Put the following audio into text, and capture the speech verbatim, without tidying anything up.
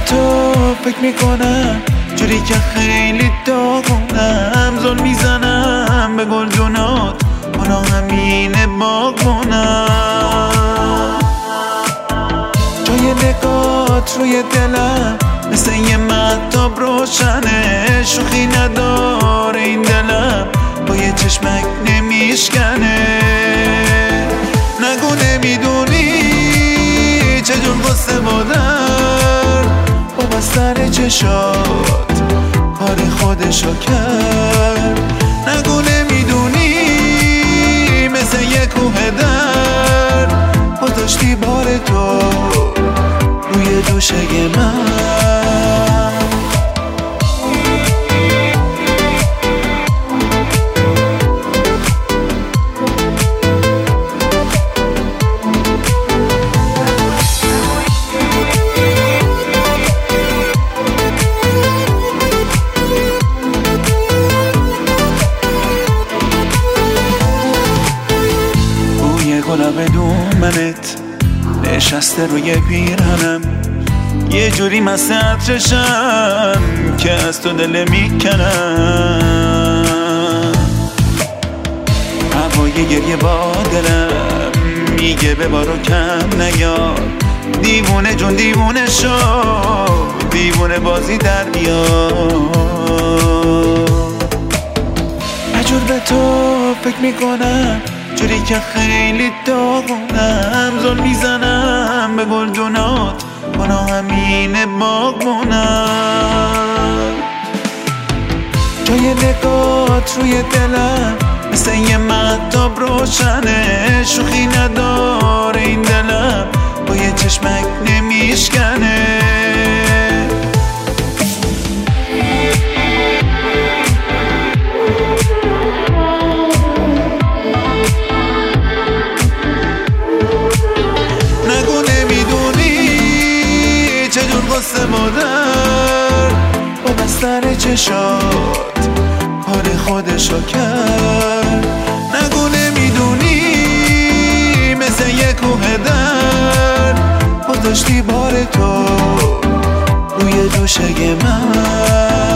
تو فکر میکنم جوری که خیلی داغونم، زل میزنم به گلدونات اونا همینه باغونم. جای نگات روی دلم مثل یه مهتاب روشنه، شوخی نداره این دلم با یه چشمک نمیشکنه. نگو نمیدونی چجور قصه بادر با بستن چشات کار خودشو کرد. نگو نمیدونی مثل یه کوه در گذاشتی بار تو روی دوشه من. گلاب دومنت نشسته روی پیرهنم، یه جوری مست عطرشم که از تو دل میکنم. هوای گریه با دلم میگه ببارو کم نیا، دیوونه جون دیوونه شو، دیوونه بازی در بیا. مجبور به تو فکر میکنم جوری که خیلی داغونم، زل میزنم به گلدونات اونا همینه باغونم. جای نگات روی دلم مثل یه مهتاب روشنه، شوخی نداره این دلم با یه چشمک نمیشکنه. قصه مادر با بستن چشات کار خودشو کرد. نگو نمیدونی مثل یه کوه در گذاشتی بار تو روی دوشه من.